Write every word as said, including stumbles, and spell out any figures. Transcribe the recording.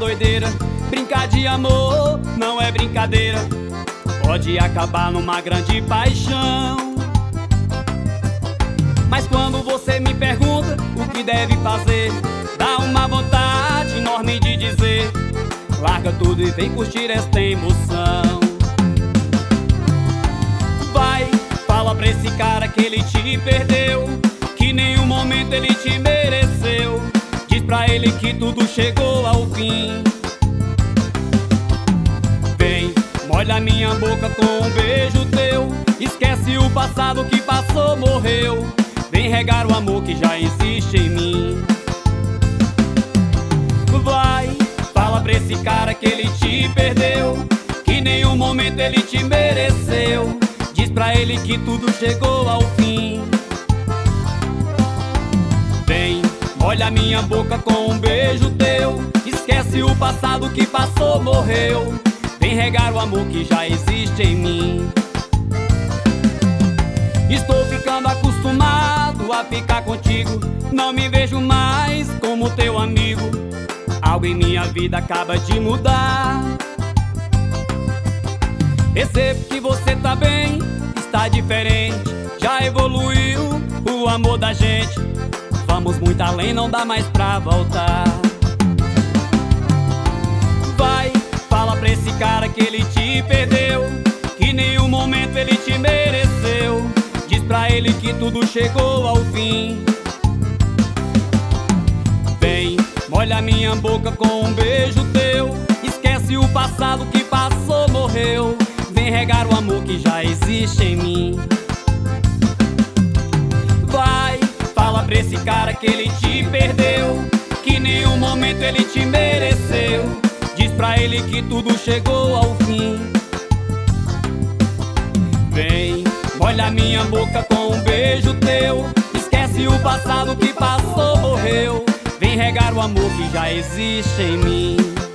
doideira. Brincar de amor não é brincadeira, pode acabar numa grande paixão. Mas quando você me pergunta o que deve fazer, dá uma vontade enorme de dizer: larga tudo e vem curtir esta emoção. Vai, fala pra esse cara que ele te perdeu, que nenhum momento ele te mereceu. Diz pra ele que tudo chegou ao fim. Vem, molha minha boca com um beijo teu, esquece o passado que passou, morreu. Vem regar o amor que já existe em mim. Vai, fala pra esse cara que ele te perdeu, que nenhum momento ele te mereceu. Diz pra ele que tudo chegou ao fim. Vem, molha minha boca com um beijo teu, esquece o passado que passou, morreu. Vem regar o amor que já existe em mim. Estou ficando acostumado a ficar contigo, não me vejo mais como teu amigo. Algo em minha vida acaba de mudar. Percebo que você tá bem, está diferente, já evoluiu o amor da gente. Vamos muito além, não dá mais pra voltar. Vai, fala pra esse cara que ele te perdeu, que nenhum momento ele te mereceu. Diz pra ele que tudo chegou ao fim. Vem, molha minha boca com um beijo teu, esquece o passado que passou, morreu. Vem regar o amor que já existe em mim. Vai, fala pra esse cara que ele te perdeu, que nenhum momento ele te mereceu. Diz pra ele que tudo chegou ao fim. Vem, molha minha boca com um beijo teu, esquece o passado que passou, morreu. Vem regar o amor que já existe em mim.